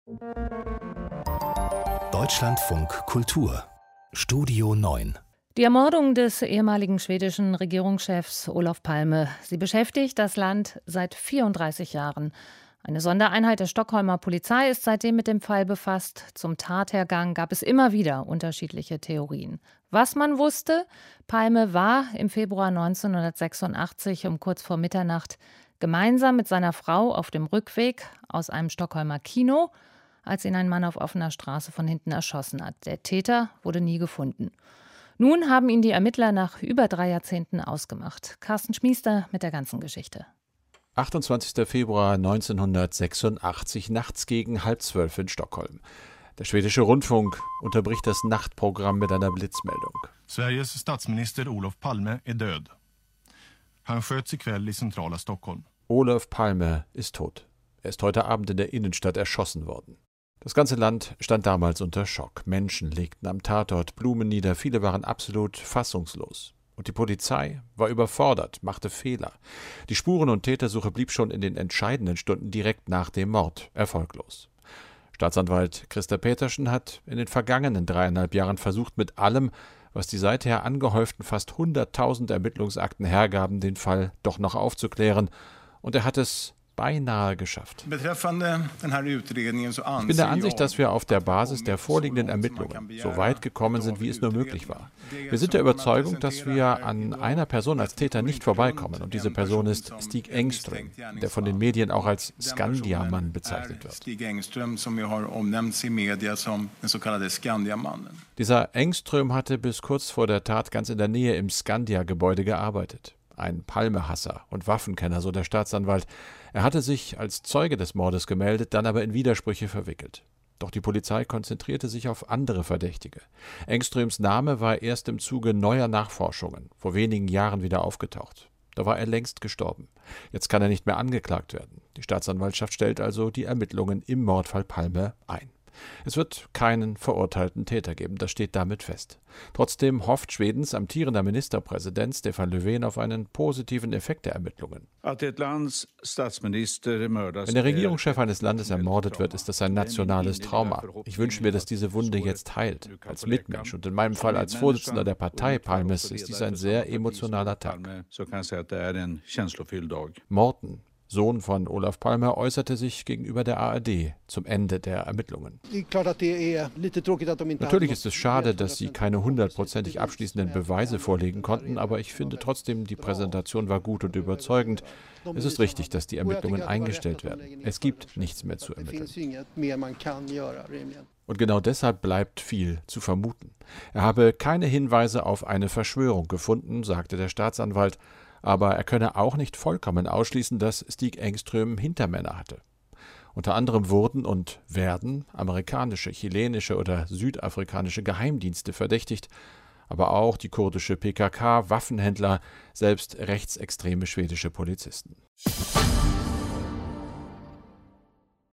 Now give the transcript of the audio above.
Deutschlandfunk Kultur Studio 9. Die Ermordung des ehemaligen schwedischen Regierungschefs Olof Palme, sie beschäftigt das Land seit 34 Jahren. Eine Sondereinheit der Stockholmer Polizei ist seitdem mit dem Fall befasst. Zum Tathergang gab es immer wieder unterschiedliche Theorien. Was man wusste: Palme war im Februar 1986 um kurz vor Mitternacht gemeinsam mit seiner Frau auf dem Rückweg aus einem Stockholmer Kino, als ihn ein Mann auf offener Straße von hinten erschossen hat. Der Täter wurde nie gefunden. Nun haben ihn die Ermittler nach über 3 Jahrzehnten ausgemacht. Carsten Schmiester mit der ganzen Geschichte. 28. Februar 1986, nachts gegen 11:30 in Stockholm. Der schwedische Rundfunk unterbricht das Nachtprogramm mit einer Blitzmeldung. Sveriges Statsminister Olof Palme är död. Han sköts ikväll i centrala Stockholm. Olof Palme ist tot. Er ist heute Abend in der Innenstadt erschossen worden. Das ganze Land stand damals unter Schock. Menschen legten am Tatort Blumen nieder, viele waren absolut fassungslos. Und die Polizei war überfordert, machte Fehler. Die Spuren- und Tätersuche blieb schon in den entscheidenden Stunden direkt nach dem Mord erfolglos. Staatsanwalt Christa Petersen hat in den vergangenen 3,5 Jahren versucht, mit allem, was die seither angehäuften fast 100.000 Ermittlungsakten hergaben, den Fall doch noch aufzuklären. Und er hat es beinahe geschafft. Ich bin der Ansicht, dass wir auf der Basis der vorliegenden Ermittlungen so weit gekommen sind, wie es nur möglich war. Wir sind der Überzeugung, dass wir an einer Person als Täter nicht vorbeikommen. Und diese Person ist Stig Engström, der von den Medien auch als Skandiamann bezeichnet wird. Dieser Engström hatte bis kurz vor der Tat ganz in der Nähe im Skandia-Gebäude gearbeitet. Ein Palme-Hasser und Waffenkenner, so der Staatsanwalt. Er hatte sich als Zeuge des Mordes gemeldet, dann aber in Widersprüche verwickelt. Doch die Polizei konzentrierte sich auf andere Verdächtige. Engströms Name war erst im Zuge neuer Nachforschungen vor wenigen Jahren wieder aufgetaucht. Da war er längst gestorben. Jetzt kann er nicht mehr angeklagt werden. Die Staatsanwaltschaft stellt also die Ermittlungen im Mordfall Palme ein. Es wird keinen verurteilten Täter geben, das steht damit fest. Trotzdem hofft Schwedens amtierender Ministerpräsident Stefan Löfven auf einen positiven Effekt der Ermittlungen. Wenn der Regierungschef eines Landes ermordet wird, ist das ein nationales Trauma. Ich wünsche mir, dass diese Wunde jetzt heilt. Als Mitmensch und in meinem Fall als Vorsitzender der Partei Palmes ist dies ein sehr emotionaler Tag. Morten, Sohn von Olof Palme, äußerte sich gegenüber der ARD zum Ende der Ermittlungen. Natürlich ist es schade, dass sie keine 100%ig abschließenden Beweise vorlegen konnten, aber ich finde trotzdem, die Präsentation war gut und überzeugend. Es ist richtig, dass die Ermittlungen eingestellt werden. Es gibt nichts mehr zu ermitteln. Und genau deshalb bleibt viel zu vermuten. Er habe keine Hinweise auf eine Verschwörung gefunden, sagte der Staatsanwalt. Aber er könne auch nicht vollkommen ausschließen, dass Stig Engström Hintermänner hatte. Unter anderem wurden und werden amerikanische, chilenische oder südafrikanische Geheimdienste verdächtigt, aber auch die kurdische PKK, Waffenhändler, selbst rechtsextreme schwedische Polizisten.